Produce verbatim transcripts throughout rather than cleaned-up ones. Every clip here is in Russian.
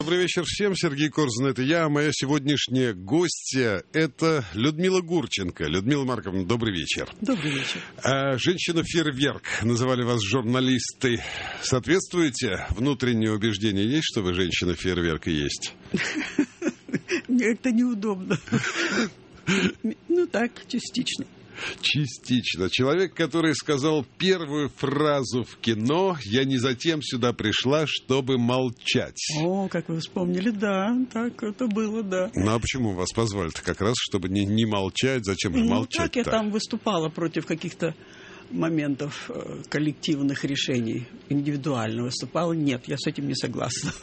Добрый вечер всем. Сергей Корзун, это я. Моя сегодняшняя гостья — это Людмила Гурченко. Людмила Марковна, добрый вечер. Добрый вечер. А, женщина-фейерверк. Называли вас журналисты. Соответствуете? Внутреннее убеждение есть, что вы женщина-фейерверк и есть? Это неудобно. Ну так, частично. Частично. Человек, который сказал первую фразу в кино: «Я не затем сюда пришла, чтобы молчать». О, как вы вспомнили, да, так это было, да. Ну а почему вас позвали-то как раз, чтобы не, не молчать? Зачем же ну, молчать-то? Так я там выступала против каких-то моментов э, коллективных решений. Индивидуально выступала. Нет, я с этим не согласна.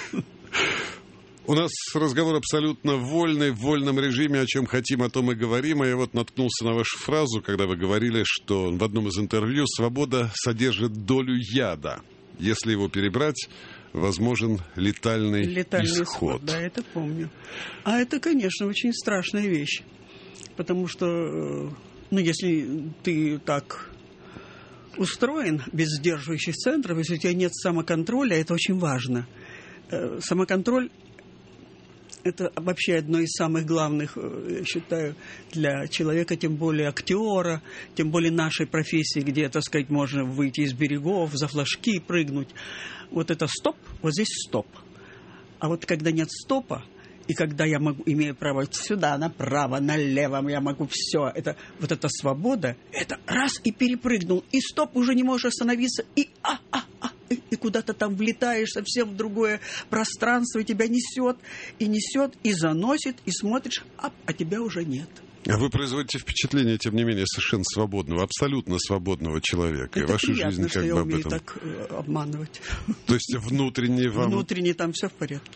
У нас разговор абсолютно вольный, в вольном режиме, о чем хотим, о том и говорим. А я вот наткнулся на вашу фразу, когда вы говорили, что в одном из интервью свобода содержит долю яда. Если его перебрать, возможен летальный, летальный исход. исход. Да, это помню. А это, конечно, очень страшная вещь. Потому что, ну, если ты так устроен, без сдерживающих центров, если у тебя нет самоконтроля, это очень важно. Самоконтроль — это вообще одно из самых главных, я считаю, для человека, тем более актера, тем более нашей профессии, где, так сказать, можно выйти из берегов, за флажки прыгнуть. Вот это стоп, вот здесь стоп. А вот когда нет стопа, и когда я могу, имею право сюда, направо, налево, я могу все, это, вот эта свобода, это раз и перепрыгнул, и стоп, уже не можешь остановиться, и а, а, а, и, и куда-то там влетаешь совсем в другое пространство, и тебя несет, и несет, и заносит, и смотришь, а, а тебя уже нет. А вы производите впечатление, тем не менее, совершенно свободного, абсолютно свободного человека. Это и ваша приятно, жизнь что как я бы об умею этом. так э, обманывать. То есть внутренне вам... Внутренне там все в порядке.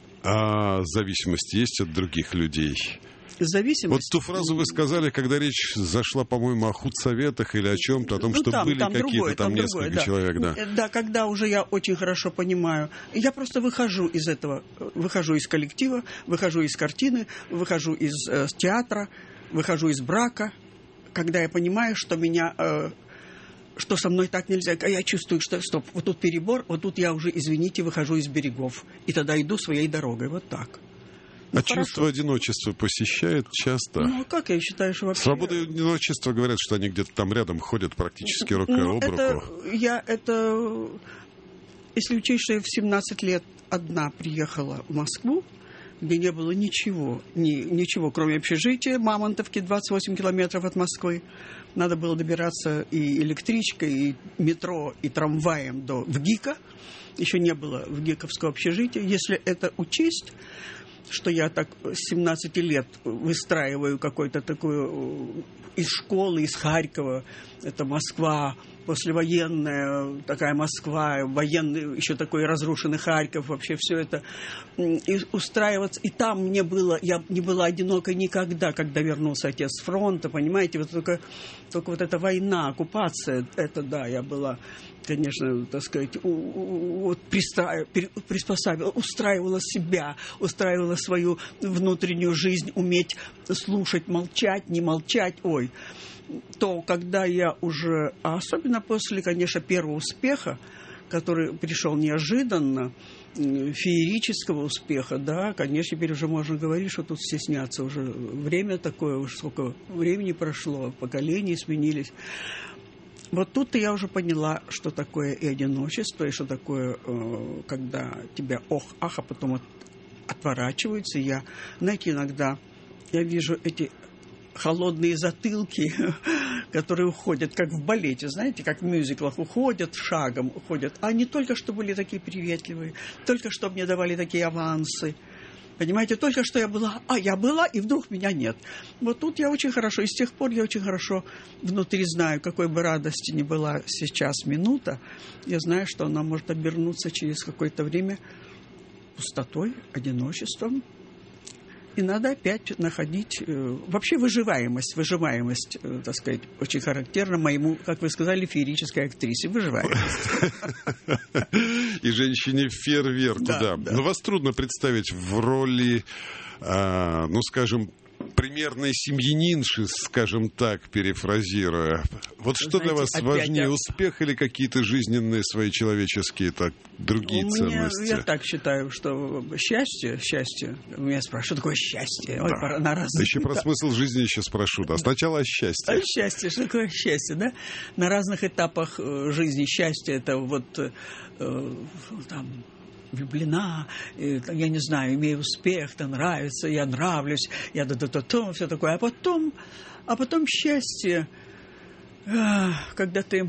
А зависимость есть от других людей? Зависимость... Вот ту фразу вы сказали, когда речь зашла, по-моему, о худсоветах или о чем-то, о том, ну, что там, были там какие-то другое, там, там несколько другое, да. человек, да. Да, когда уже я очень хорошо понимаю, я просто выхожу из этого, выхожу из коллектива, выхожу из картины, выхожу из э, театра, выхожу из брака, когда я понимаю, что меня... Э, что со мной так нельзя. А я чувствую, что стоп, вот тут перебор, вот тут я уже, извините, выхожу из берегов. И тогда иду своей дорогой. Вот так. Ну, а хорошо. Чувство одиночества посещает часто? Ну, как я считаю, что вообще... Свобода и одиночество, говорят, что они где-то там рядом ходят практически рука ну, об это, руку. Я это... Если учесть, что я в семнадцать лет одна приехала в Москву, где не было ничего, ни, ничего, кроме общежития, Мамонтовки, двадцать восемь километров от Москвы. Надо было добираться и электричкой, и метро, и трамваем до ВГИКа. Еще не было ВГИКовского общежития. Если это учесть, что я так с семнадцати лет выстраиваю какой-то такой из школы, из Харькова, это Москва, послевоенная такая Москва, военный, еще такой разрушенный Харьков, вообще все это, и устраиваться. И там мне было, я не была одинокой никогда, когда вернулся отец с фронта, понимаете, вот только, только вот эта война, оккупация, это да, я была, конечно, так сказать, вот приспосабливала, устраивала себя, устраивала свою внутреннюю жизнь, уметь слушать, молчать, не молчать, ой. То, когда я уже, а особенно после, конечно, первого успеха, который пришел неожиданно, феерического успеха, да, конечно, теперь уже можно говорить, что тут стесняться уже. Время такое, уж сколько времени прошло, поколения сменились. Вот тут-то я уже поняла, что такое и одиночество, и что такое, когда тебя ох-ах, а потом отворачиваются. Я, знаете, иногда я вижу эти холодные затылки, которые уходят, как в балете, знаете, как в мюзиклах, уходят шагом, уходят. А они только что были такие приветливые, только что мне давали такие авансы. Понимаете, только что я была, а я была, и вдруг меня нет. Вот тут я очень хорошо, и с тех пор я очень хорошо внутри знаю, какой бы радости ни была сейчас минута, я знаю, что она может обернуться через какое-то время пустотой, одиночеством. И надо опять находить... Э, вообще выживаемость, выживаемость, э, так сказать, очень характерна моему, как вы сказали, феерической актрисе. Выживаемость. И женщине-фейерверку, да. Но вас трудно представить в роли, ну, скажем, примерной семьянинши, скажем так, перефразируя. Вот что Знаете, для вас опять важнее, я... успех или какие-то жизненные свои человеческие, так, другие У ценности? Меня, я так считаю, что счастье, счастье, меня спрашивают, что такое счастье? Ой, Да. пора на разные... Еще про смысл жизни еще спрошу, да. Сначала о счастье. А счастье, что такое счастье, да? На разных этапах э, жизни счастье, это вот э, там... влюблена, я не знаю, имею успех, то нравится, я нравлюсь, я да-да-да-то, все такое. А потом, а потом счастье, когда ты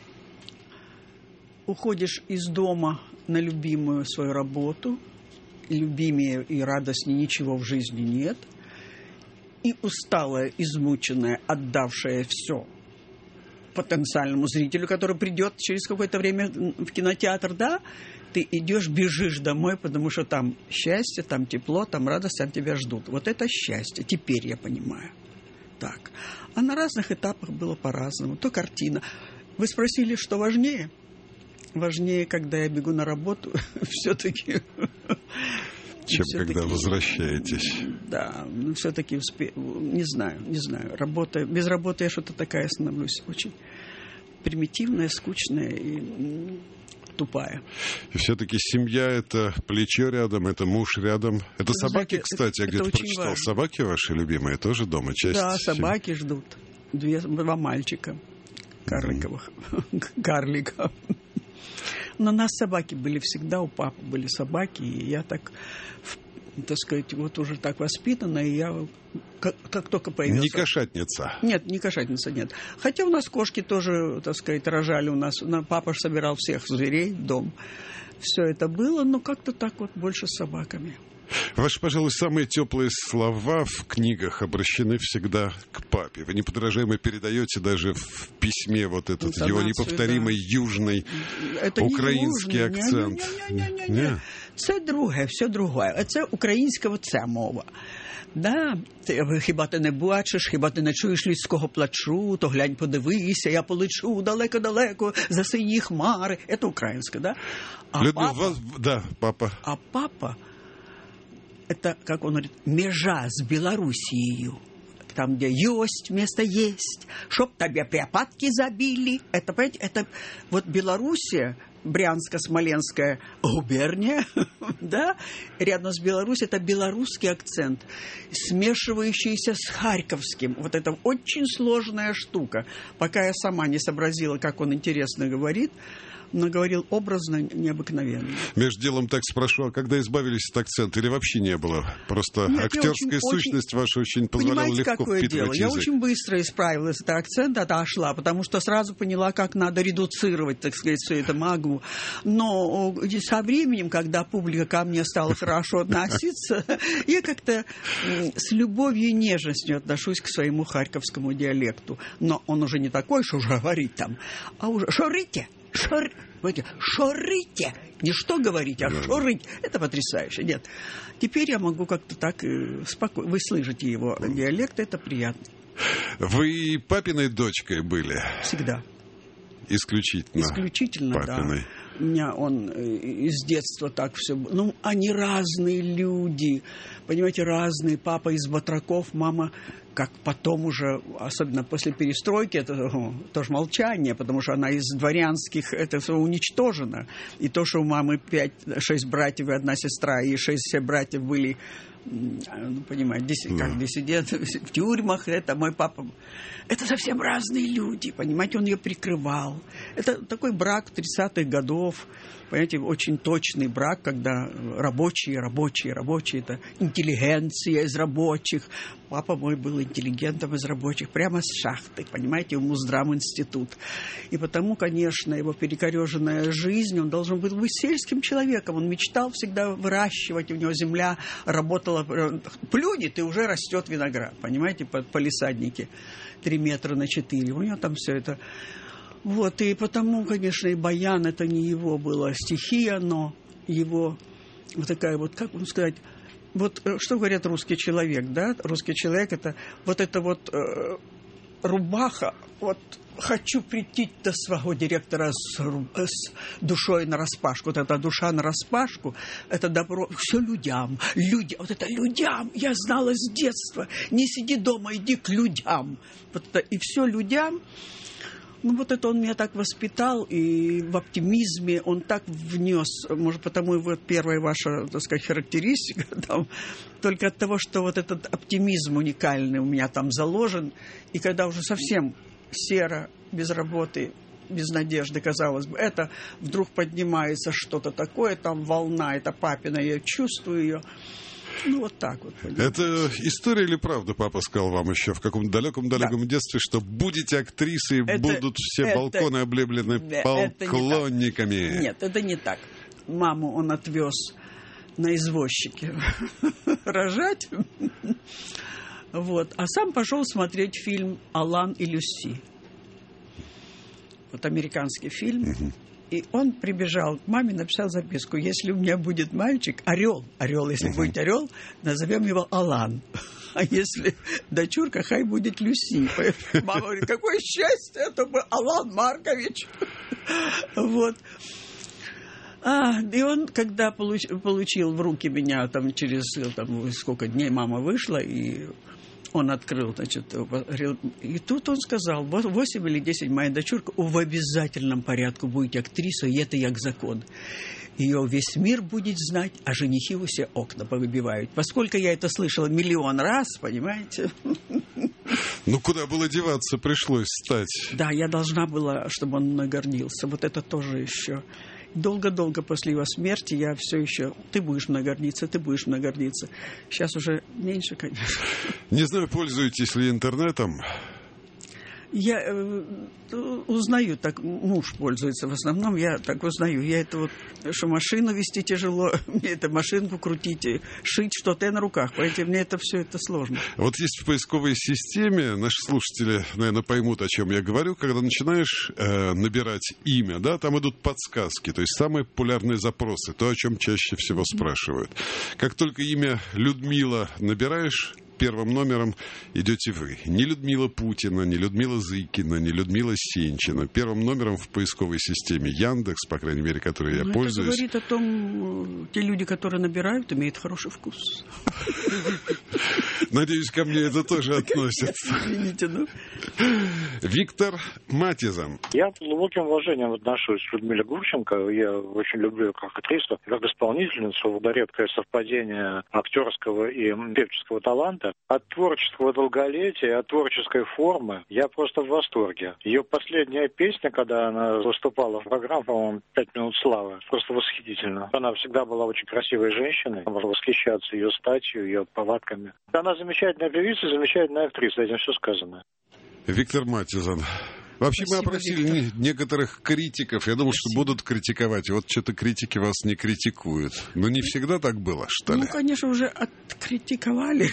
уходишь из дома на любимую свою работу, любимее и радостнее ничего в жизни нет, и усталая, измученная, отдавшая все потенциальному зрителю, который придет через какое-то время в кинотеатр, да, ты идешь, бежишь домой, потому что там счастье, там тепло, там радость, там тебя ждут. Вот это счастье. Теперь я понимаю. Так. А на разных этапах было по-разному. То картина. Вы спросили, что важнее? Важнее, когда я бегу на работу, все-таки... Чем когда возвращаетесь. Да, все-таки успе... не знаю, не знаю. Работа... Без работы я что-то такая становлюсь очень примитивная, скучная и тупая. И все-таки семья — это плечо рядом, это муж рядом. Это Вы собаки, знаете, кстати, я это где-то очень прочитал. важно. Собаки ваши любимые тоже дома? Часть Да, семьи? собаки ждут. Две, два мальчика карликовых. Mm-hmm. Карлика. Но у нас собаки были всегда, у папы были собаки, и я так, так сказать, вот уже так воспитана, и я как, как только появился... Не кошатница. Нет, не кошатница, нет. Хотя у нас кошки тоже, так сказать, рожали у нас. Папа же собирал всех зверей в дом. Все это было, но как-то так вот больше с собаками. Ваши, пожалуй, самые теплые слова в книгах обращены всегда к папе. Вы неподражаемо передаете даже в письме вот этот Интонацию, его неповторимый да. южный Это український не акцент. Ні-ні-ні. Це друге, все друге. Це українська оця мова. Да, ти, хіба ти не бачиш, хіба ти не чуєш людського плачу, то глянь, подивися, я полечу далеко-далеко за сині хмари. Це українська, да? А Людмила, папа, вас... Да, папа. а папа, это, как он говорит, межа с Белоруссией. Там, где есть, место есть, чтоб тебе припадки забили. Это, понимаете, это вот Белоруссия, Брянско-Смоленская губерния, да, рядом с Беларусью, это белорусский акцент, смешивающийся с харьковским. Вот это очень сложная штука. Пока я сама не сообразила, как он интересно говорит, но говорил образно, необыкновенно. Между делом так спрошу, а когда избавились от акцента или вообще не было? Просто Нет, актерская очень, сущность очень... ваша очень позволяла Понимаете, легко какое впитывать дело? язык. Я очень быстро исправилась от акцента, отошла, потому что сразу поняла, как надо редуцировать, так сказать, все это магу. Но со временем, когда публика ко мне стала хорошо относиться, я как-то с любовью и нежностью отношусь к своему харьковскому диалекту. Но он уже не такой, что уже говорить там, а уже «шорите», «шор». Шорите! Не что говорить, а шорыть. Это потрясающе. Нет. Теперь я могу как-то так спокойно... Вы слышите его диалект, это приятно. Вы папиной дочкой были? Всегда. Исключительно. Исключительно, папиной. Да. У меня он из детства так все... Ну, они разные люди. Понимаете, разные. Папа из батраков, мама... Как потом уже, особенно после перестройки, это о, тоже молчание, потому что она из дворянских, это все уничтожено. И то, что у мамы пять, шесть братьев и одна сестра, и шесть братьев были, ну, понимаете, дис, да. как диссиденты в тюрьмах, это мой папа. Это совсем разные люди, понимаете, он ее прикрывал. Это такой брак тридцатых годов, понимаете, очень точный брак, когда рабочие, рабочие, рабочие, это интеллигенция из рабочих. Папа мой был интеллигентом из рабочих, прямо с шахты, понимаете, в Муздраминститут. И потому, конечно, его перекореженная жизнь, он должен был быть сельским человеком. Он мечтал всегда выращивать, у него земля работала, плюнет, и уже растет виноград, понимаете, по палисаднике, три метра на четыре. У него там все это... Вот, и потому, конечно, и баян, это не его была стихия, но его вот такая вот, как вам сказать, вот что говорят русский человек, да? Русский человек это вот это вот э, рубаха, вот хочу прийти до своего директора с, с душой нараспашку. Вот эта душа нараспашку, это добро, все людям, людям, вот это людям, я знала с детства, не сиди дома, иди к людям. Вот это, и все людям. Ну, вот это он меня так воспитал, и в оптимизме он так внес, может, потому и вот первая ваша, так сказать, характеристика, там, только от того, что вот этот оптимизм уникальный у меня там заложен, и когда уже совсем серо, без работы, без надежды, казалось бы, это вдруг поднимается что-то такое, там волна, это папина, я чувствую ее. Ну, вот так вот. Понимаете. Это история или правда, папа сказал вам еще в каком-то далеком-далеком да. детстве, что будете актрисой, и будут все это, балконы облеплены поклонниками? Это не Нет, это не так. Маму он отвез на извозчике рожать, вот, а сам пошел смотреть фильм «Алан и Люси». Вот американский фильм. Угу. И он прибежал к маме, написал записку: если у меня будет мальчик, орел, орел, если uh-huh. будет орел, назовем его Алан. А если дочурка, хай будет Люси. Мама говорит: какое счастье, это был Алан Маркович. Вот. А, и он, когда получ, получил в руки меня, там, через там, сколько дней мама вышла, и он открыл, значит, и тут он сказал: восемь или десять, моя дочурка, в обязательном порядке будете актрисой, и это як закон. Ее весь мир будет знать, а женихи у все окна повыбивают. Поскольку я это слышала миллион раз, понимаете? Ну, куда было деваться, пришлось стать. Да, я должна была, чтобы он мной гордился. Вот это тоже еще. Долго-долго после его смерти я все еще... Ты будешь мной гордиться, ты будешь мной гордиться. Сейчас уже меньше, конечно. Не знаю, пользуетесь ли интернетом? Я э, узнаю, так муж пользуется в основном, я так узнаю. Я это вот, что машину вести тяжело, мне это машинку крутить, шить что-то я на руках, понимаете, мне это все это сложно. Вот есть в поисковой системе, наши слушатели, наверное, поймут, о чем я говорю, когда начинаешь э, набирать имя, да, там идут подсказки, то есть самые популярные запросы, то, о чем чаще всего спрашивают. Как только имя Людмила набираешь, первым номером идете вы. Не Людмила Путина, не Людмила Зыкина, не Людмила Сенчина. Первым номером в поисковой системе Яндекс, по крайней мере, которой я Но пользуюсь. Это говорит о том, те люди, которые набирают, имеют хороший вкус. Надеюсь, ко мне это тоже относится. Извините, ну. Виктор Матизан. Я с глубоким уважением отношусь к Людмиле Гурченко. Я очень люблю ее как актрису, как исполнительницу. Вот редкое совпадение актерского и певческого таланта. От творческого долголетия, от творческой формы я просто в восторге. Ее последняя песня, когда она выступала в программе, по-моему, «Пять минут славы», просто восхитительно. Она всегда была очень красивой женщиной. Можно восхищаться ее статью, ее повадками. Она замечательная певица, замечательная актриса. Этим все сказано. Виктор Матизан. Вообще Спасибо, мы опросили Виктор. некоторых критиков. Я думал, Спасибо. что будут критиковать. И вот что-то критики вас не критикуют. Но не всегда так было, что ли? Ну, конечно, уже откритиковали.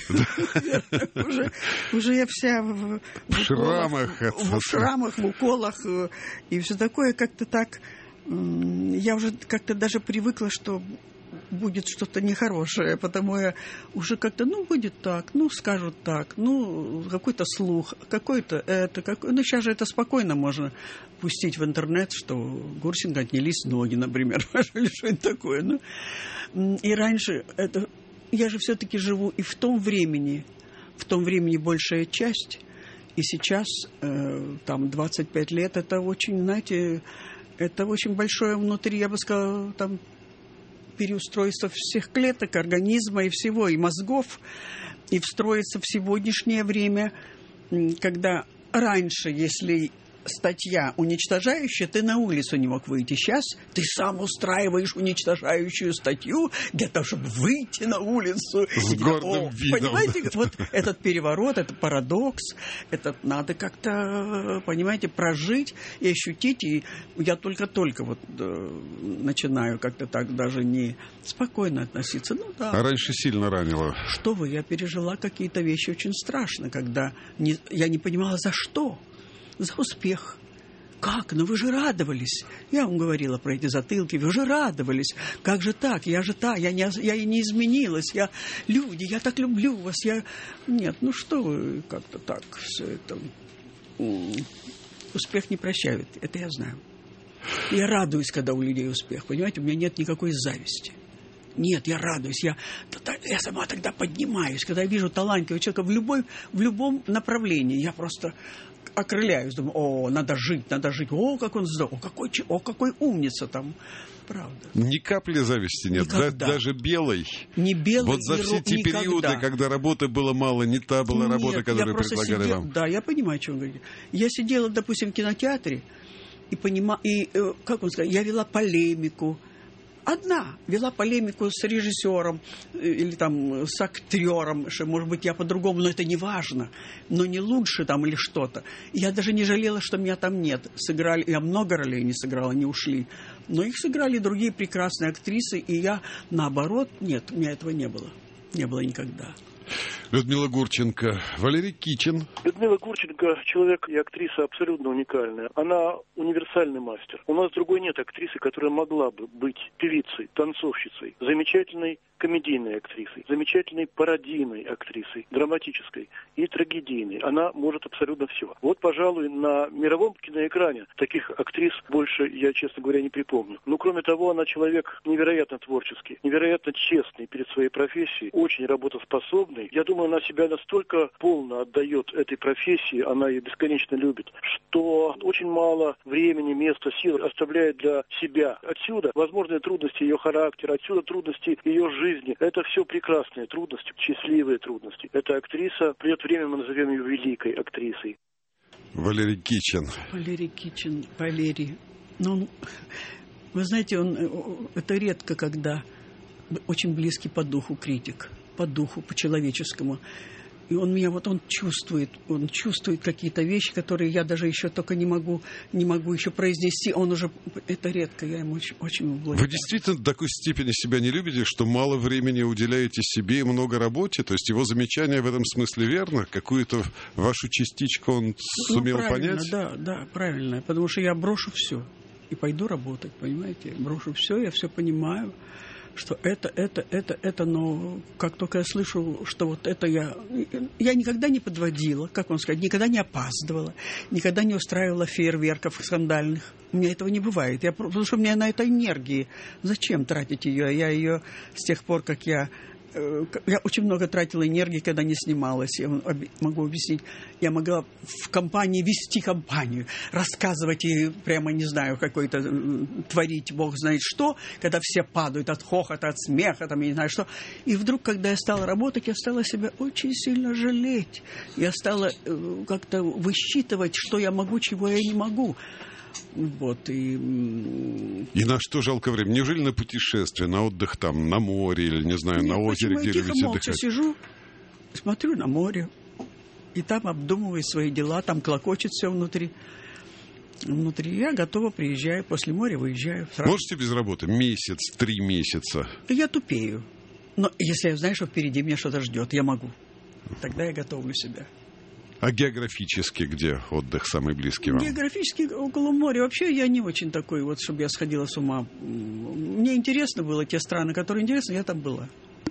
Уже я вся в шрамах. В шрамах, в уколах. И все такое как-то так... Я уже как-то даже привыкла, что будет что-то нехорошее, потому я уже как-то, ну, будет так, ну, скажут так, ну, какой-то слух, какой-то это, какой... ну, сейчас же это спокойно можно пустить в интернет, что Гурченко отнялись ноги, например, или что-нибудь такое, ну, и раньше это, я же все-таки живу и в том времени, в том времени большая часть, и сейчас, э, там, двадцать пять лет, это очень, знаете, это очень большое внутри, я бы сказала, там, переустройство всех клеток организма и всего, и мозгов, и встроиться в сегодняшнее время, когда раньше, если статья уничтожающая, ты на улицу не мог выйти. Сейчас ты сам устраиваешь уничтожающую статью для того, чтобы выйти на улицу. С гордым видом. Понимаете, вот этот переворот, этот парадокс, это надо как-то, понимаете, прожить и ощутить. И я только-только вот э, начинаю как-то так даже не спокойно относиться. Ну, да. А раньше сильно ранило. Что вы, я пережила какие-то вещи очень страшно, когда не, я не понимала, за что. За успех. Как? Ну вы же радовались. Я вам говорила про эти затылки. Вы же радовались. Как же так? Я же та. Я не, я и не изменилась. Я люди, я так люблю вас. Я... Нет, ну что вы как-то так все это... успех не прощают, это я знаю. Я радуюсь, когда у людей успех, понимаете, у меня нет никакой зависти. Нет, я радуюсь, я, я сама тогда поднимаюсь, когда я вижу талантливого человека в, любой, в любом направлении, я просто окрыляюсь, думаю, о, надо жить, надо жить, о, как он здоров, о, какой, о, какой умница там, правда. Ни капли зависти нет, да, даже белой. Не белой, вот за все ро- те никогда. периоды, когда работы было мало, не та была Нет, работа, которую предлагали сидел, вам. Да, я понимаю, о чем вы говорите. Я сидела, допустим, в кинотеатре, и, понима, и как он сказал, я вела полемику. Одна вела полемику с режиссером или там с актером, что, может быть, я по-другому, но это не важно, но не лучше там или что-то. Я даже не жалела, что меня там нет. Сыграли, я много ролей не сыграла, они ушли. Но их сыграли другие прекрасные актрисы, и я, наоборот, нет, у меня этого не было. Не было никогда. Людмила Гурченко, Валерий Кичин. Людмила Гурченко – человек и актриса абсолютно уникальная. Она универсальный мастер. У нас другой нет актрисы, которая могла бы быть певицей, танцовщицей, замечательной комедийной актрисой, замечательной пародийной актрисой, драматической и трагедийной. Она может абсолютно все. Вот, пожалуй, на мировом киноэкране таких актрис больше я, честно говоря, не припомню. Но, кроме того, она человек невероятно творческий, невероятно честный перед своей профессией, очень работоспособный. Я думаю, она себя настолько полно отдает этой профессии, она ее бесконечно любит, что очень мало времени, места, сил оставляет для себя. Отсюда возможные трудности ее характера, отсюда трудности ее жизни. Это все прекрасные трудности, счастливые трудности. Эта актриса, придет время, мы назовем ее великой актрисой. Валерий Кичин. Валерий Кичин, Валерий. Ну, вы знаете, он, это редко, когда очень близкий по духу критик, по духу, по-человеческому. И он меня вот, он чувствует, он чувствует какие-то вещи, которые я даже еще только не могу, не могу еще произнести. Он уже, это редко, я ему очень, очень благодарна. Вы действительно до такой степени себя не любите, что мало времени уделяете себе и много работе? То есть его замечание в этом смысле верно? Какую-то вашу частичку он сумел ну, понять? Да, да, правильно. Потому что я брошу все и пойду работать, понимаете? Брошу все, я все понимаю, что это, это, это, это, но как только я слышу, что вот это я... Я никогда не подводила, как вам сказать, никогда не опаздывала, никогда не устраивала фейерверков скандальных. У меня этого не бывает, я, потому что у меня на это энергии. Зачем тратить ее? Я ее с тех пор, как я... Я очень много тратила энергии, когда не снималась. Я могу объяснить. Я могла в компании вести компанию, рассказывать и прямо, не знаю, какой-то творить, бог знает что, когда все падают от хохота, от смеха, там, я не знаю что. И вдруг, когда я стала работать, я стала себя очень сильно жалеть. Я стала как-то высчитывать, что я могу, чего я не могу. Вот, и... и на что жалко время? Неужели на путешествие, на отдых там, на море или, не знаю, Нет, на озере, где я любите молча отдыхать? Сижу, смотрю на море, и там обдумываю свои дела, там клокочет все внутри. Внутри я готова, приезжаю, после моря выезжаю. Сразу. Можете без работы? Месяц, три месяца? Я тупею. Но если я знаю, что впереди меня что-то ждет, я могу. Тогда я готовлю себя. А географически где отдых самый близкий вам? Географически около моря. Вообще я не очень такой, вот, чтобы я сходила с ума. Мне интересно было те страны, которые интересны, я там была.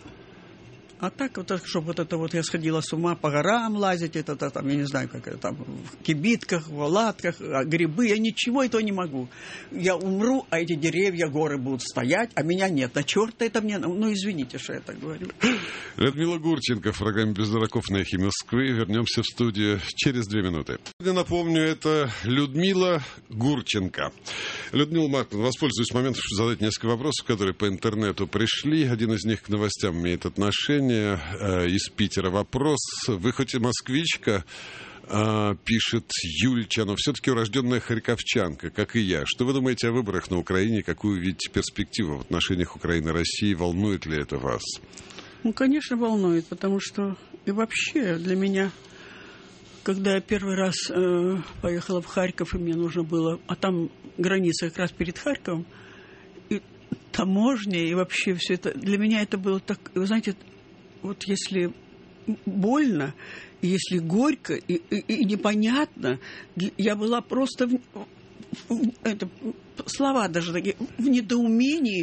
А так, вот, чтобы вот это вот я сходила с ума, по горам лазить, это, это там, я не знаю, как это там, в кибитках, в латках, грибы, я ничего этого не могу. Я умру, а эти деревья, горы будут стоять, а меня нет. На черта это мне, ну, извините, что я так говорю. Людмила Гурченко в программе «Без дураков» на «Эхе Москвы». Вернемся в студию через две минуты. Я напомню, это Людмила Гурченко. Людмила Марковна, воспользуюсь моментом, чтобы задать несколько вопросов, которые по интернету пришли. Один из них к новостям имеет отношение. Из Питера вопрос. Вы хоть и москвичка, пишет Юльча, но все-таки урожденная харьковчанка, как и я. Что вы думаете о выборах на Украине? Какую видите перспективу в отношениях Украины и России? Волнует ли это вас? Ну, конечно, волнует, потому что и вообще для меня, когда я первый раз э, поехала в Харьков, и мне нужно было, а там граница как раз перед Харьковом, и таможня, и вообще все это, для меня это было так, вы знаете, вот если больно, если горько и, и, и непонятно, я была просто в, в, это, слова даже такие, в недоумении,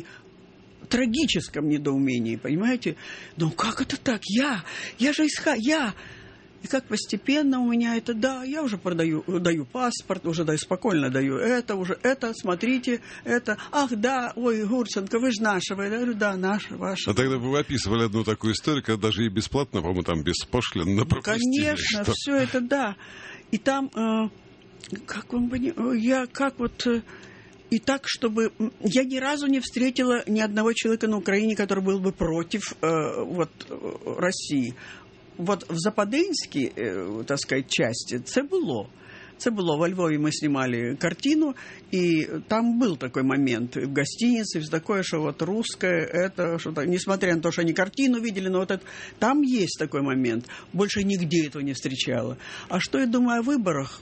трагическом недоумении, понимаете? Ну как это так? Я, я же из Ха, я... И как постепенно у меня это, да, я уже продаю, даю паспорт, уже даю, спокойно даю это, уже это, смотрите, это, ах, да, ой, Гурченко, вы же нашего. Я говорю, да, наша, ваша. А тогда вы описывали одну такую историю, когда даже и бесплатно, по-моему, там беспошлинно пропустили. Конечно, что... все это, да. И там, э, как вам понимаете, я как вот... Э, И так, чтобы... Я ни разу не встретила ни одного человека на Украине, который был бы против э, вот, России. Вот в Западенській, э, так сказать, части це було. Це було. Во Львові ми знімали картину, і там был такой момент в гостинице, все такое, что вот русское, это, что-то, несмотря на то, что они картину видели, но вот это, там есть такой момент. Больше нигде этого не встречала. А что я думаю о выборах?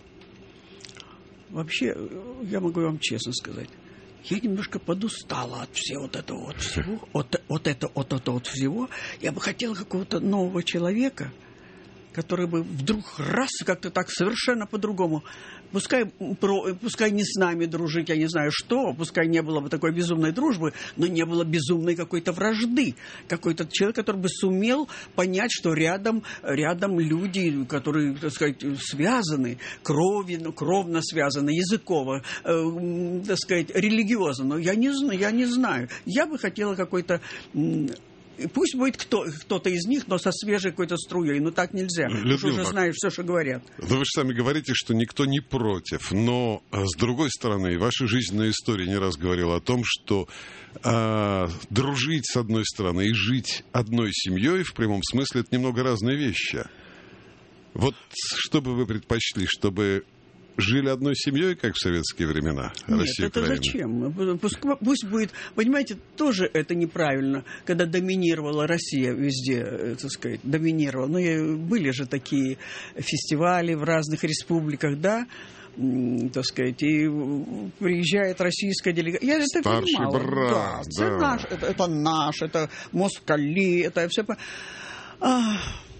Вообще, я могу вам честно сказать, я немножко подустала от всего вот этого вот всего, от, от, это, от этого вот всего. Я бы хотела какого-то нового человека, который бы вдруг раз как-то так совершенно по-другому, пускай, про, пускай не с нами дружить, я не знаю что, пускай не было бы такой безумной дружбы, но не было безумной какой-то вражды. Какой-то человек, который бы сумел понять, что рядом, рядом люди, которые, так сказать, связаны, кровью, кровно связаны, языково, э, так сказать, религиозно. Но я не, я не знаю. Я бы хотела какой-то... Пусть будет кто, кто-то из них, но со свежей какой-то струей. Но так нельзя. Ты уже Марк, знаешь все, что говорят. Да вы же сами говорите, что никто не против. Но, с другой стороны, ваша жизненная история не раз говорила о том, что э, дружить с одной стороны и жить одной семьей в прямом смысле – это немного разные вещи. Вот что бы вы предпочли, чтобы... Жили одной семьей, как в советские времена? Нет, Россия, это Украина. зачем? Пусть, пусть будет... Понимаете, тоже это неправильно, когда доминировала Россия везде, так сказать, доминировала. Ну, и были же такие фестивали в разных республиках, да, так сказать, и приезжает российская делегация. Я это Старший понимала. брат, Да, да. Это наш, это, это наш, это москали, это все... А,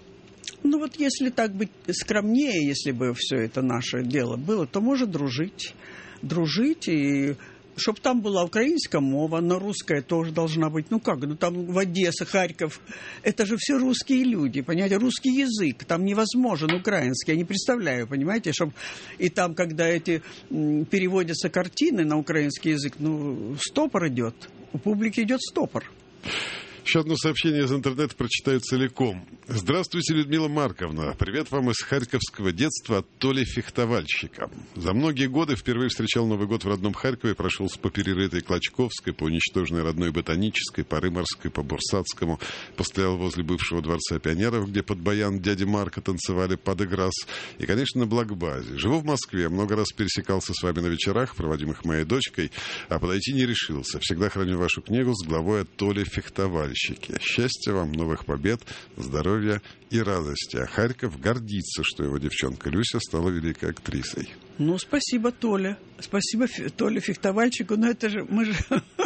ну вот если так быть скромнее, если бы все это наше дело было, то может дружить. Дружить, и чтобы там была украинская мова, но русская тоже должна быть. Ну как, ну там в Одесса, Харьков, это же все русские люди, понимаете, русский язык, там невозможен украинский, я не представляю, понимаете, чтобы... И там, когда эти переводятся картины на украинский язык, ну, стопор идет, у публики идет стопор. Еще одно сообщение из интернета прочитаю целиком. Здравствуйте, Людмила Марковна. Привет вам из харьковского детства от Толи Фехтовальщика. За многие годы впервые встречал Новый год в родном Харькове, прошелся по перерытой Клочковской, по уничтоженной родной Ботанической, по Рыморской, по Бурсацкому. Постоял возле бывшего дворца пионеров, где под баян дяди Марка танцевали подыграс. И, конечно, на Блокбазе. Живу в Москве, много раз пересекался с вами на вечерах, проводимых моей дочкой, а подойти не решился. Всегда храню вашу книгу с главой от Толи Фехтовальщика. Счастья вам, новых побед, здоровья и радости. А Харьков гордится, что его девчонка Люся стала великой актрисой. Ну, спасибо, Толя. Спасибо, Толе Фехтовальщику. Но это же мы же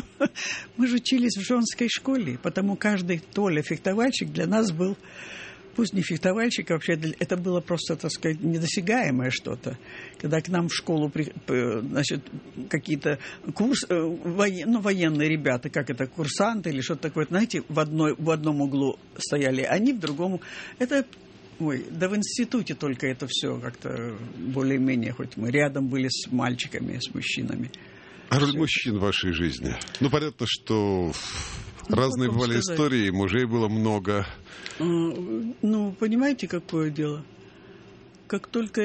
мы же учились в женской школе, потому каждый Толя Фехтовальщик для нас был, пусть не фехтовальщик, а вообще это было просто, так сказать, недосягаемое что-то. Когда к нам в школу, значит, какие-то курсы, воен, ну, военные ребята, как это, курсанты или что-то такое, знаете, в, одной, в одном углу стояли, они в другом. Это, ой, да в институте только это все как-то более-менее, хоть мы рядом были с мальчиками, с мужчинами. А роль мужчин в вашей жизни? Ну, понятно, что... Ну, разные бывали сказать. Истории, мужей было много. А, ну, понимаете, какое дело? Как только...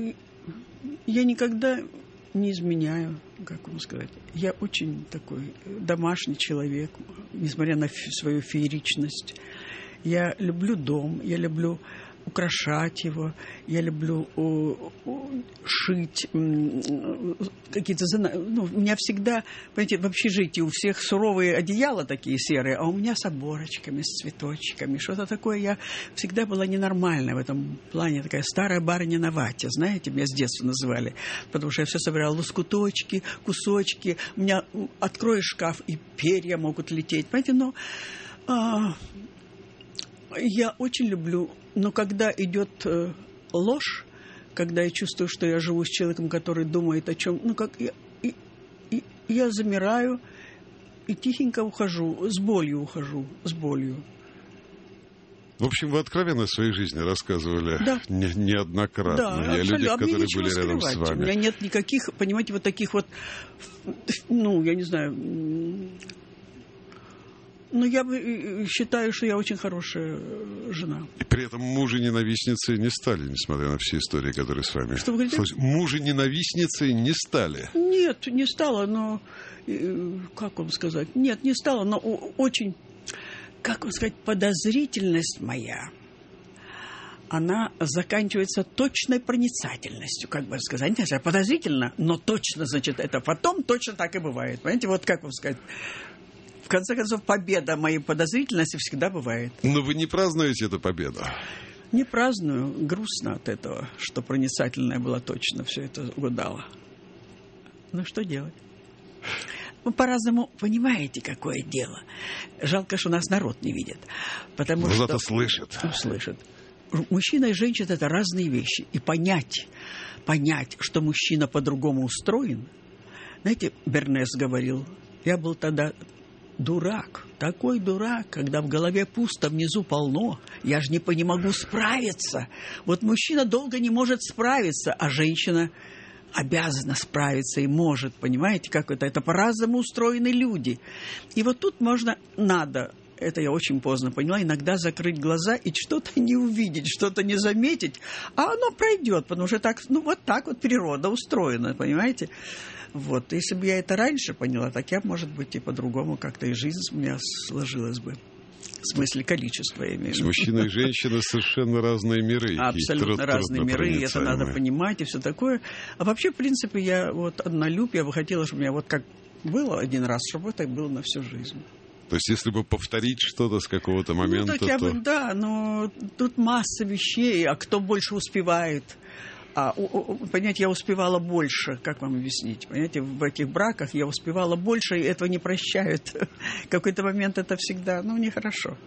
Я никогда не изменяю, как вам сказать. Я очень такой домашний человек, несмотря на свою фееричность. Я люблю дом, я люблю украшать его, я люблю о, о, шить какие-то... Ну, у меня всегда, понимаете, в общежитии у всех суровые одеяла такие серые, а у меня с оборочками, с цветочками, что-то такое. Я всегда была ненормальная в этом плане, такая старая барыня на вате, знаете, меня с детства называли, потому что я все собирала лоскуточки, кусочки. У меня откроешь шкаф, и перья могут лететь, понимаете, но... А, я очень люблю, но когда идет э, ложь, когда я чувствую, что я живу с человеком, который думает о чем, ну как я, и, и, я замираю и тихенько ухожу, с болью ухожу, с болью. В общем, вы откровенно в своей жизни рассказывали, да, не, неоднократно. Да, и о людях, а которые были рядом с вами. У меня нет никаких, понимаете, вот таких вот, ну, я не знаю, ну, я считаю, что я очень хорошая жена. И при этом мужи-ненавистницей не стали, несмотря на все истории, которые с вами. Что вы говорите? Мужи-ненавистницей не стали. Нет, не стала, но, как вам сказать, нет, не стала, но очень, как вам сказать, подозрительность моя, она заканчивается точной проницательностью, как бы сказать. Не знаю, подозрительно, но точно, значит, это потом точно так и бывает. Понимаете, вот как вам сказать... В конце концов, победа моей подозрительности всегда бывает. Но вы не празднуете эту победу? Не праздную. Грустно от этого, что проницательная была точно, все это угадала. Ну, что делать? Ну, по-разному, понимаете, какое дело. Жалко, что нас народ не видит. Потому Но что... зато слышит. Слышит. Мужчина и женщина – это разные вещи. И понять, понять, что мужчина по-другому устроен. Знаете, Бернес говорил, я был тогда... Дурак, такой дурак, когда в голове пусто, внизу полно. Я же не, не могу справиться. Вот мужчина долго не может справиться, а женщина обязана справиться и может. Понимаете, как это? Это по-разному устроены люди. И вот тут можно, надо, это я очень поздно поняла, иногда закрыть глаза и что-то не увидеть, что-то не заметить, а оно пройдет, потому что так, ну, вот так вот природа устроена, понимаете? Вот, если бы я это раньше поняла, так я, может быть, и по-другому как-то и жизнь у меня сложилась бы. В смысле количества, я имею в виду. Мужчина и женщина совершенно разные миры. Абсолютно разные миры, и это надо понимать, и все такое. А вообще, в принципе, я вот однолюб, я бы хотела, чтобы у меня вот как было один раз, чтобы это было на всю жизнь. То есть, если бы повторить что-то с какого-то момента, ну, так я то... бы, да, но тут масса вещей, а кто больше успевает... А, понимаете, я успевала больше, как вам объяснить? Понимаете, в этих браках я успевала больше, и этого не прощают. В какой-то момент это всегда, ну, нехорошо.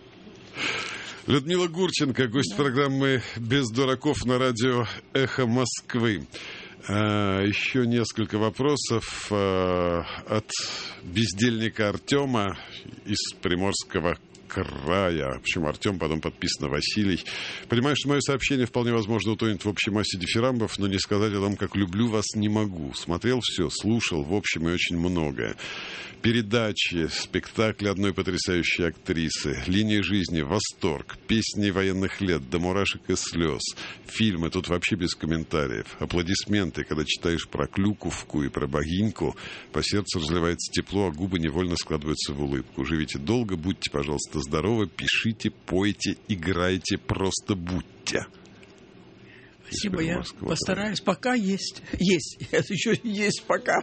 Людмила Гурченко, гость да. программы «Без дураков» на радио «Эхо Москвы». А, еще несколько вопросов а, от бездельника Артема из Приморского края. Почему Артем, потом подписано Василий. Понимаю, что мое сообщение вполне возможно утонет в общей массе дифирамбов, но не сказать о том, как люблю вас, не могу. Смотрел все, слушал, в общем, и очень многое. Передачи, спектакли одной потрясающей актрисы, линия жизни, восторг, песни военных лет, до мурашек и слез, фильмы, тут вообще без комментариев, аплодисменты, когда читаешь про Клюковку и про богиньку, по сердцу разливается тепло, а губы невольно складываются в улыбку. Живите долго, будьте, пожалуйста, здоровы, пишите, пойте, играйте, просто будьте. Спасибо, я постараюсь. Пока есть. Есть. Еще есть пока.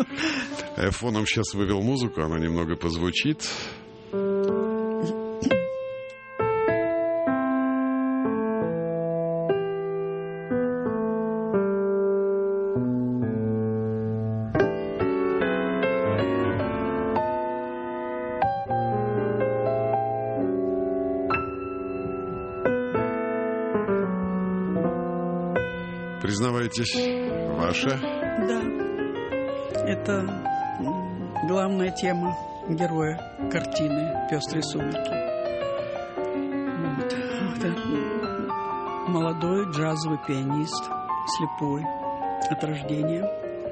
Я фоном сейчас вывел музыку, она немного позвучит. Признавайтесь, ваша? Да. Это главная тема героя картины «Пестрые сумерки». Вот. Это молодой джазовый пианист, слепой от рождения.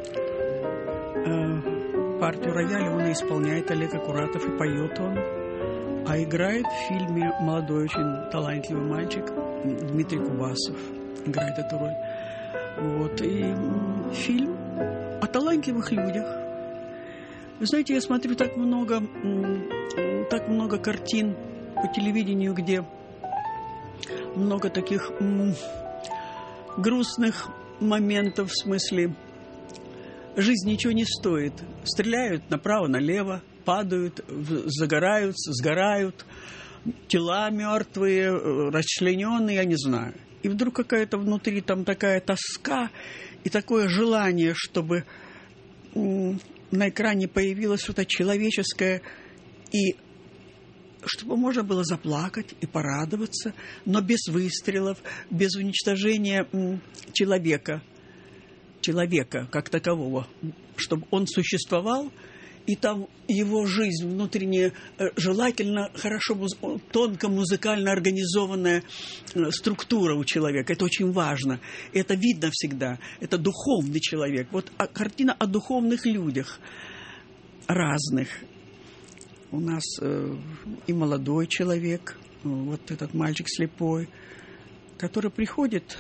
Партию рояля он исполняет Олег Акуратов, и поет он. А играет в фильме молодой, очень талантливый мальчик Дмитрий Кубасов. Играет эту роль. Вот, и фильм о талантливых людях. Вы знаете, я смотрю так много, так много картин по телевидению, где много таких грустных моментов, в смысле, жизнь ничего не стоит. Стреляют направо-налево, падают, загораются, сгорают, тела мертвые, расчлененные, я не знаю. И вдруг какая-то внутри там такая тоска и такое желание, чтобы на экране появилось что-то человеческое, и чтобы можно было заплакать и порадоваться, но без выстрелов, без уничтожения человека, человека как такового, чтобы он существовал, и там его жизнь внутренняя, желательно хорошо, тонко музыкально организованная структура у человека. Это очень важно. Это видно всегда. Это духовный человек. Вот картина о духовных людях разных. У нас э, и молодой человек, вот этот мальчик слепой, который приходит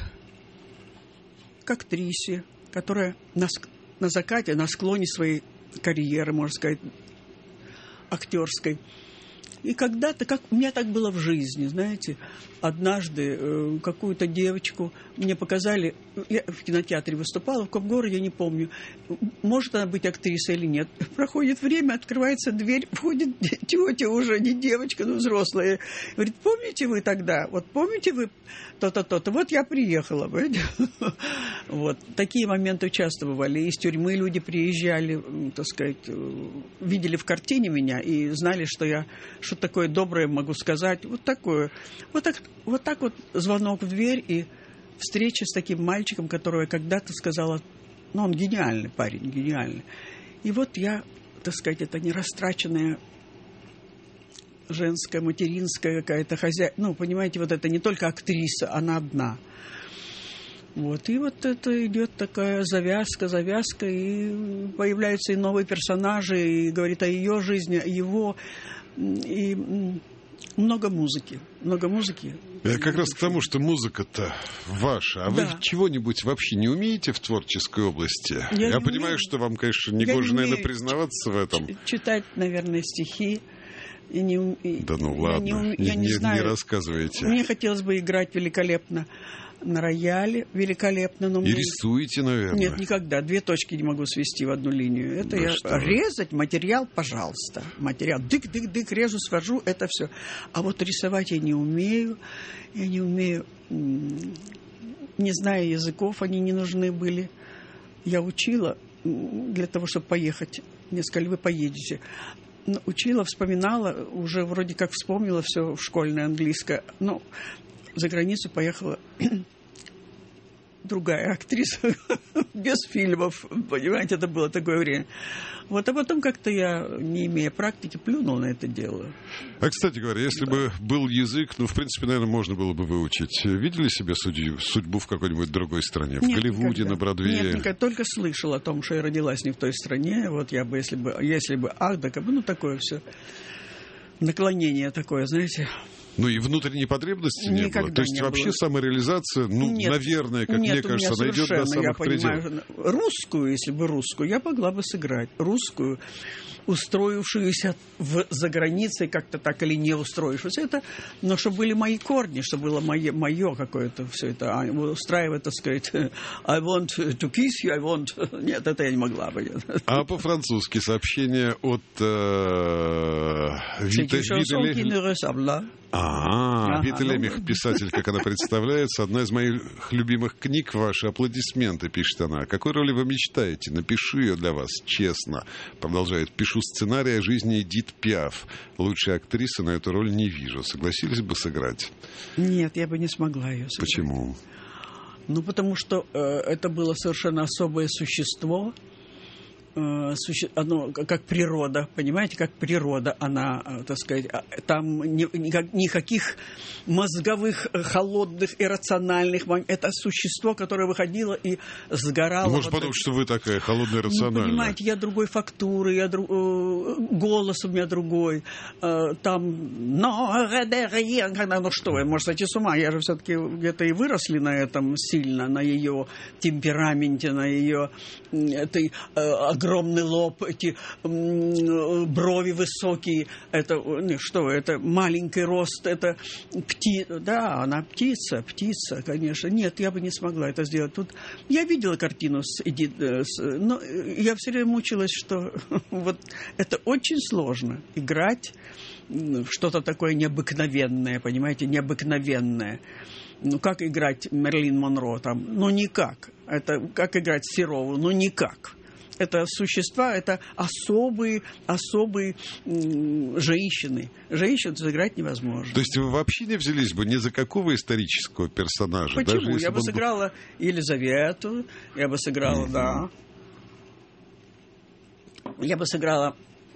к актрисе, которая на, на закате, на склоне своей карьеры, можно сказать, актерской. И когда-то, как у меня так было в жизни, знаете, однажды э, какую-то девочку мне показали, я в кинотеатре выступала, в каком городе, не помню, может она быть актрисой или нет. Проходит время, открывается дверь, входит тетя уже, не девочка, но взрослая. Говорит, помните вы тогда, вот помните вы то-то, то-то, вот я приехала, понимаете? Вот, такие моменты часто бывали. Из тюрьмы люди приезжали, так сказать, видели в картине меня и знали, что я что-то такое доброе могу сказать. Вот такое. Вот так, вот так вот звонок в дверь и встреча с таким мальчиком, которого я когда-то сказала, ну, он гениальный парень, гениальный. И вот я, так сказать, это не растраченная женская, материнская какая-то хозяйка. Ну, понимаете, вот это не только актриса, она одна. Вот, и вот это идет такая завязка, завязка, и появляются и новые персонажи, и говорит о ее жизни, о его, и много музыки, много музыки. Я как раз к тому, что музыка-то ваша, а да. Вы чего-нибудь вообще не умеете в творческой области? Я, Я понимаю, умею. Что вам, конечно, негоже, наверное, признаваться в этом. Читать, наверное, стихи. И не, и, да ну ладно, я не, не, я не, не, знаю. не рассказывайте. Мне хотелось бы играть великолепно на рояле, великолепно. Но и мне... рисуете, наверное? Нет, никогда. Две точки не могу свести в одну линию. Это да я что? Резать материал, пожалуйста. Материал. Дык-дык-дык, режу, свожу, это все. А вот рисовать я не умею. Я не умею, не знаю языков, они не нужны были. Я учила для того, чтобы поехать. Мне сказали, вы поедете. Учила, вспоминала, уже вроде как вспомнила все в школьное английское. Но за границу поехала другая актриса, без фильмов, понимаете, это было такое время. Вот, а потом как-то я, не имея практики, плюнула на это дело. А, кстати говоря, если да. бы был язык, ну, в принципе, наверное, можно было бы выучить. Видели себе судью, судьбу в какой-нибудь другой стране? В Нет, Голливуде, никогда. на Бродвее? Нет, никогда. Только слышала о том, что я родилась не в той стране. Вот я бы, если бы, если бы, ах, да, как бы, ну, такое все. Наклонение такое, знаете... Ну и внутренней потребности не Никогда было. То есть не вообще было. Самореализация, ну, нет, наверное, как нет, мне кажется, она идет до самых пределов. Понимаю, русскую, если бы русскую, я могла бы сыграть. Русскую, устроившуюся в, за границей, как-то так или не устроившуюся. Это, но чтобы были мои корни, чтобы было мое, мое какое-то все это. А устраивать, так сказать, I want to kiss you, I want... Нет, это я не могла бы. А по-французски сообщение от Вита Лемих. А, Вита Лемих, писатель, как она представляется. Одна из моих любимых книг, ваши аплодисменты, пишет она. Какой роли вы мечтаете? Напишу ее для вас, честно. Продолжает. Пишу сценарий о жизни Эдит Пиаф. Лучшей актрисы на эту роль не вижу. Согласились бы сыграть? Нет, я бы не смогла ее сыграть. Почему? Ну, потому что э, это было совершенно особое существо. Оно как природа, понимаете, как природа, она, так сказать, там никак, никаких мозговых, холодных, иррациональных моментов. Это существо, которое выходило и сгорало. Ну, может вот подумать, это. Что вы такая холодная, рациональная. Ну, понимаете, я другой фактуры, я друг... голос у меня другой. Там, но, ну что, вы можете сойти с ума, я же все-таки где-то и выросли на этом сильно, на ее темпераменте, на ее этой огромный лоб, эти брови высокие, это что, это маленький рост, это птица, да, она птица, птица, конечно. Нет, я бы не смогла это сделать. Тут я видела картину с Эдит, но я все время мучилась, что вот это очень сложно играть что-то такое необыкновенное, понимаете, необыкновенное. Ну, как играть Мерлин Монро там? Ну, никак. Это как играть Серову? Ну, никак. Это существа, это особые, особые м- женщины. Женщин сыграть невозможно. То есть вы вообще не взялись бы ни за какого исторического персонажа? Почему? Даже я бы был... сыграла Елизавету, я бы сыграла, mm-hmm. да. Я бы сыграла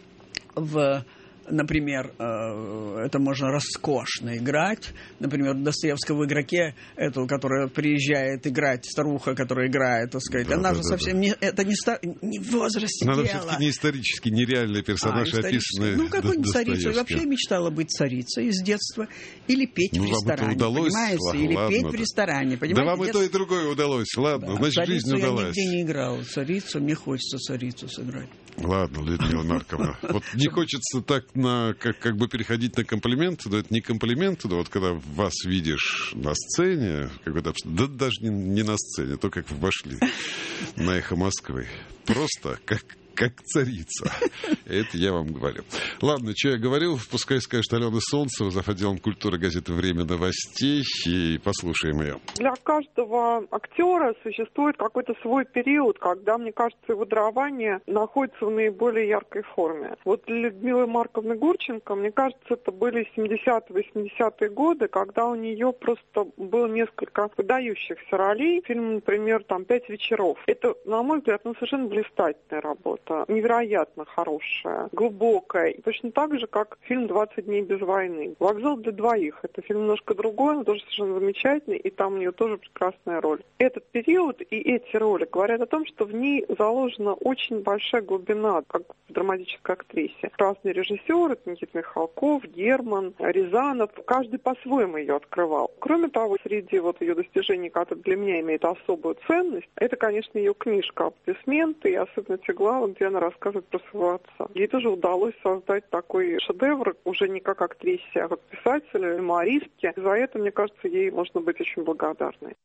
в... Например, это можно роскошно играть. Например, Достоевского в «Игроке», эту, которая приезжает играть, старуха, которая играет, так сказать, да, она да, же да, совсем да. не... Это не, стар, не в возрасте Но дело. Она все-таки не исторический, нереальный персонаж, а, описанный Ну, какой-нибудь царицей. Я вообще мечтала быть царицей из детства. Или петь ну, в ресторане, удалось, понимаете? Ладно, Или ладно, петь да. в ресторане, понимаете? Да вам и то, и другое удалось. Ладно, да, значит, жизнь удалась. Я нигде не играла царицу, мне хочется царицу сыграть. Ладно, Людмила Марковна. Вот не хочется так на, как, как бы переходить на комплименты, но это не комплименты, но вот когда вас видишь на сцене, как бы, да даже не, не на сцене, то как вы вошли на «Эхо Москвы», просто как... как царица. Это я вам говорю. Ладно, что я говорил, пускай скажет Алена Солнцева, зав. Отделом культуры газеты «Время новостей», и послушаем ее. Для каждого актера существует какой-то свой период, когда, мне кажется, его дарование находится в наиболее яркой форме. Вот для Людмилы Марковны Гурченко, мне кажется, это были семидесятые, восьмидесятые годы, когда у нее просто было несколько выдающихся ролей. Фильм, например, там «Пять вечеров». Это, на мой взгляд, ну, совершенно блистательная работа. Невероятно хорошая, глубокая. И точно так же, как фильм «двадцать дней без войны». «Вокзал для двоих». Это фильм немножко другой, но тоже совершенно замечательный, и там у нее тоже прекрасная роль. Этот период и эти роли говорят о том, что в ней заложена очень большая глубина, как в драматической актрисе. Разные режиссеры, Никита Михалков, Герман, Рязанов, каждый по-своему ее открывал. Кроме того, среди вот ее достижений, которые для меня имеют особую ценность, это, конечно, ее книжка «Аплодисменты», и особенно те главы, где она рассказывает про своего отца. Ей тоже удалось создать такой шедевр, уже не как актрисе, а как писателю, юмористке. За это, мне кажется, ей можно быть очень благодарной.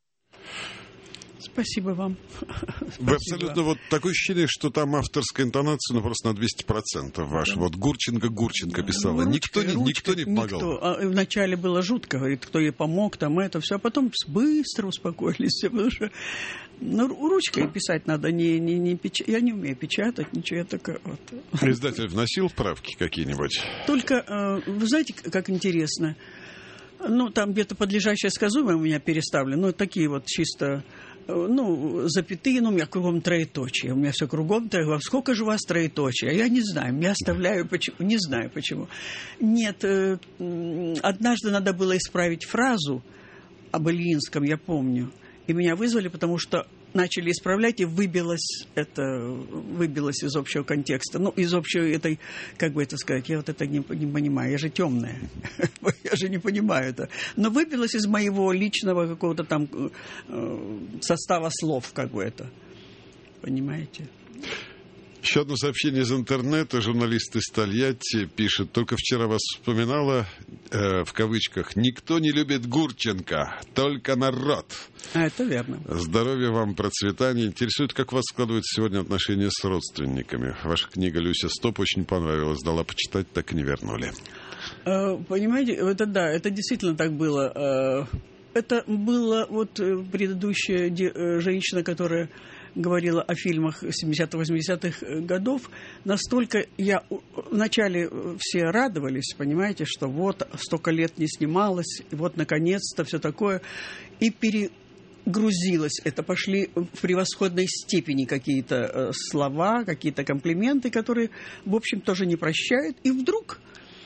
Спасибо вам. Вы абсолютно вот такое ощущение, что там авторская интонация, ну, просто на двести процентов ваша. Да. Вот Гурченко, Гурченко писала. Ну, ручкой, никто, не, ручкой, никто не помогал. Никто. А вначале было жутко, говорит, кто ей помог, там это все. А потом быстро успокоились все, потому что ну, ручкой писать надо. Не, не, не печ... Я не умею печатать, ничего. Я такая вот. Издатель вносил правки какие-нибудь? Только, вы знаете, как интересно. Ну, там где-то подлежащее сказуемое у меня переставлено. Ну, такие вот чисто... Ну, запятые, ну, у меня кругом троеточие. У меня все кругом троеточие. Сколько же у вас троеточия? Я не знаю. Я оставляю почему. Не знаю почему. Нет, однажды надо было исправить фразу об Ильинском, я помню. И меня вызвали, потому что начали исправлять, и выбилось это, выбилось из общего контекста. Ну, из общего этой, как бы это сказать, я вот это не, не понимаю, я же темная, я же не понимаю это. Но выбилось из моего личного какого-то там состава слов, как бы это. Понимаете? Еще одно сообщение из интернета. Журналист из Тольятти пишет. Только вчера вас вспоминала, э, в кавычках, «Никто не любит Гурченко, только народ». А, это верно. Здоровья вам, процветания. Интересует, как у вас складываются сегодня отношения с родственниками. Ваша книга «Люся Стоп» очень понравилась. Дала почитать, так и не вернули. Э, понимаете, это да, это действительно так было. Это была вот предыдущая де- женщина, которая... говорила о фильмах семидесятых-восьмидесятых годов, настолько я... Вначале все радовались, понимаете, что вот столько лет не снималось, и вот наконец-то все такое. И перегрузилось это. Пошли в превосходной степени какие-то слова, какие-то комплименты, которые, в общем, тоже не прощают. И вдруг,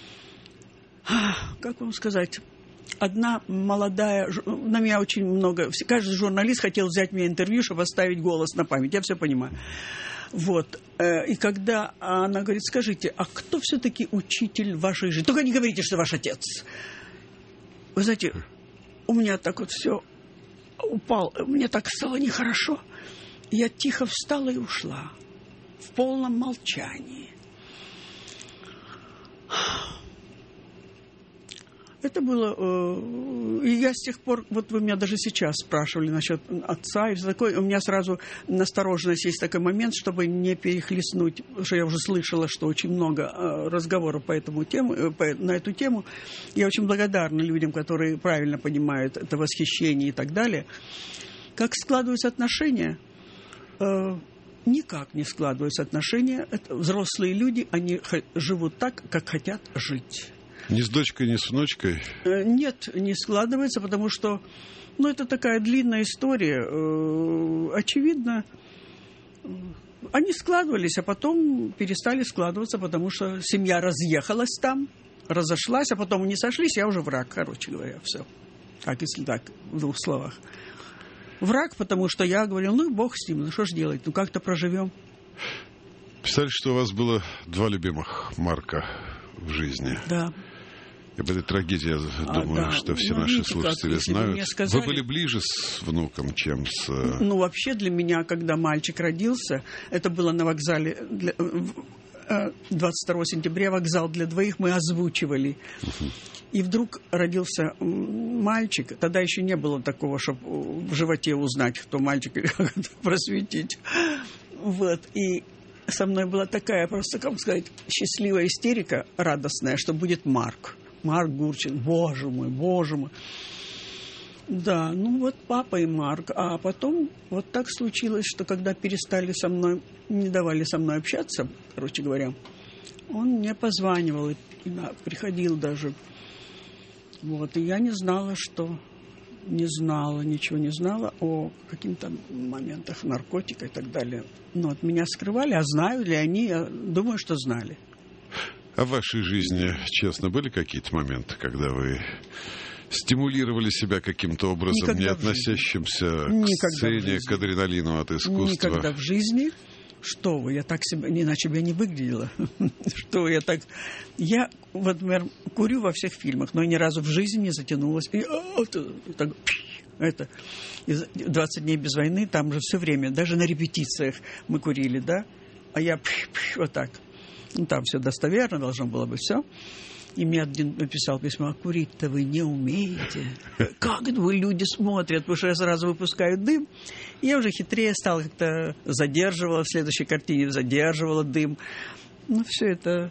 как вам сказать... Одна молодая... На меня очень много... Каждый журналист хотел взять мне интервью, чтобы оставить голос на память. Я все понимаю. Вот. И когда она говорит, скажите, а кто все-таки учитель вашей жизни? Только не говорите, что ваш отец. Вы знаете, у меня так вот все упало. Мне так стало нехорошо. Я тихо встала и ушла. В полном молчании. Это было... Э, и я с тех пор... Вот вы меня даже сейчас спрашивали насчет отца и все такое. У меня сразу настороженность есть такой момент, чтобы не перехлестнуть. Потому что я уже слышала, что очень много э, разговоров по этому тему, э, по, на эту тему. Я очень благодарна людям, которые правильно понимают это восхищение и так далее. Как складываются отношения? Э, никак не складываются отношения. Это взрослые люди, они х- живут так, как хотят жить. Ни с дочкой, ни с внучкой? Нет, не складывается, потому что, ну, это такая длинная история. Очевидно, Они складывались, а потом перестали складываться, потому что семья разъехалась там, разошлась, а потом они сошлись, я уже враг, короче говоря, все. Так, если так, в двух словах. Враг, потому что я говорил, ну, бог с ним, ну, что ж делать, ну, как-то проживем. Писали, что у вас было два любимых Марка в жизни. Да. Об этой трагедии, я а, думаю, да. что все ну, наши видите, слушатели как, знают. Бы сказали... Вы были ближе с внуком, чем с... Ну, вообще для меня, когда мальчик родился, это было на вокзале... Для... двадцать второго сентября вокзал для двоих мы озвучивали. Uh-huh. И вдруг родился мальчик. Тогда еще не было такого, чтобы в животе узнать, кто мальчик, или как это просветить. Вот. И со мной была такая просто, как сказать, счастливая истерика, радостная, что будет Марк. Марк Гурчин. Боже мой, боже мой. Да, ну вот папа и Марк. А потом вот так случилось, что когда перестали со мной, не давали со мной общаться, короче говоря, он мне позванивал и приходил даже. Вот, и я не знала, что... Не знала, ничего не знала о каких-то моментах наркотика и так далее. Но от меня скрывали, а знают ли они, я думаю, что знали. А в вашей жизни, честно, были какие-то моменты, когда вы стимулировали себя каким-то образом, никогда не относящимся к сцене, к адреналину от искусства? Никогда в жизни. Что вы, я так себя, иначе бы я не выглядела. Что я так... Я, вот, например, курю во всех фильмах, но ни разу в жизни не затянулась. И, о, так, это, «двадцать дней без войны», там же все время, даже на репетициях мы курили, да? А я вот так. Ну, там все достоверно должно было быть все. И мне один написал письмо: а курить-то вы не умеете. Как вы, люди смотрят, потому что я сразу выпускаю дым. И я уже хитрее стала, как-то задерживала, в следующей картине задерживала дым. Ну, все это...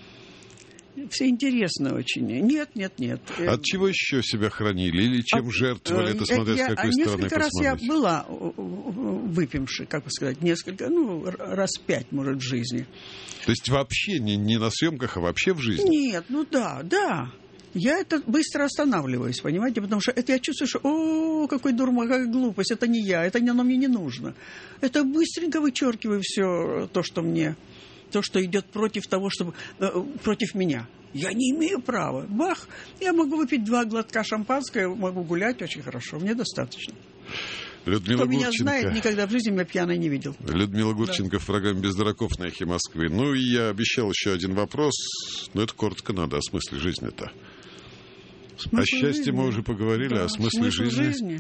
Все интересно очень. Нет, нет, нет. От чего еще себя хранили? Или чем От, жертвовали? Это смотря я, с какой стороны несколько раз я была выпившей, как бы сказать, несколько, ну, раз пять, может, в жизни. То есть вообще не, не на съемках, а вообще в жизни? Нет, ну да, да. Я это быстро останавливаюсь, понимаете, потому что это я чувствую, что о, какой дурак, какая глупость, это не я, это оно мне не нужно. Это быстренько вычеркиваю все то, что мне... то, что идет против того, чтобы... Э, против меня. Я не имею права. Бах! Я могу выпить два глотка шампанского, могу гулять очень хорошо. Мне достаточно. Людмила Кто Гурченко. меня знает, никогда в жизни меня пьяной не видел. Людмила Гурченко, да. В программе «Без дураков» на Эхе Москвы. Ну, и я обещал еще один вопрос, но это коротко надо. О смысле жизни-то? Смысл о счастье жизни? Мы уже поговорили, да. О смысле Смысл жизни? жизни?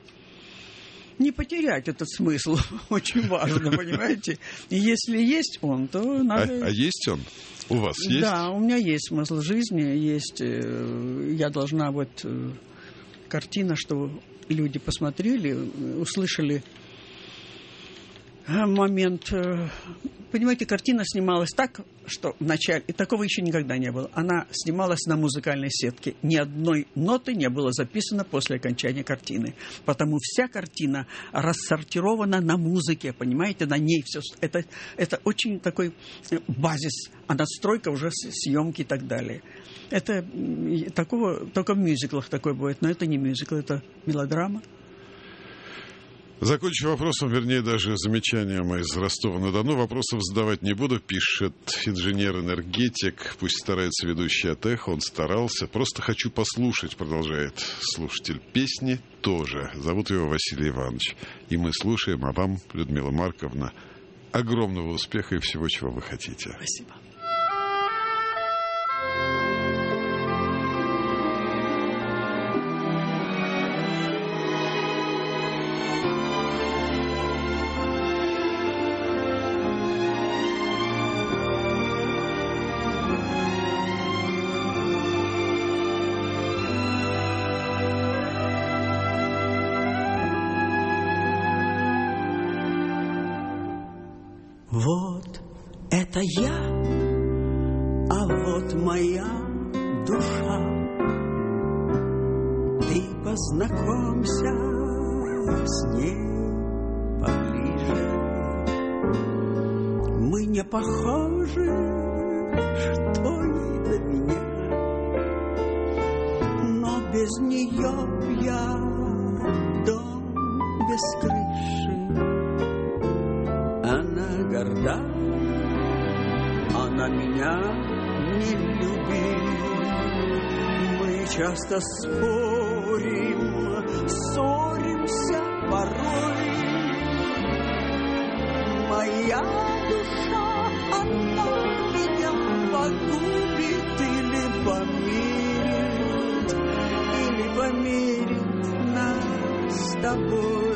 Не потерять этот смысл очень важно, понимаете? И если есть он, то надо... А, а есть он? У вас есть? Да, у меня есть смысл жизни, есть... Я должна вот... Картина, что люди посмотрели, услышали момент... Понимаете, картина снималась так, что вначале... И такого еще никогда не было. Она снималась на музыкальной сетке. Ни одной ноты не было записано после окончания картины. Потому вся картина рассортирована на музыке, понимаете? На ней все... Это, это очень такой базис, а надстройка уже съемки и так далее. Это такого... Только в мюзиклах такое бывает. Но это не мюзикл, это мелодрама. Закончу вопросом, вернее, даже замечанием из Ростова-на-Дону. Вопросов задавать не буду, пишет инженер-энергетик. Пусть старается ведущий от Эхо, он старался. Просто хочу послушать, продолжает слушатель, песни тоже. Зовут его Василий Иванович. И мы слушаем, а вам, Людмила Марковна, огромного успеха и всего, чего вы хотите. Спасибо. Вот это я, а вот моя душа. Ты познакомься с ней поближе. Мы не похожи, что ей до меня, но без нее я дом без крыши. Она горда, она меня не любит. Мы часто спорим, ссоримся порой. Моя душа, она меня погубит или помирит, или помирит нас с тобой.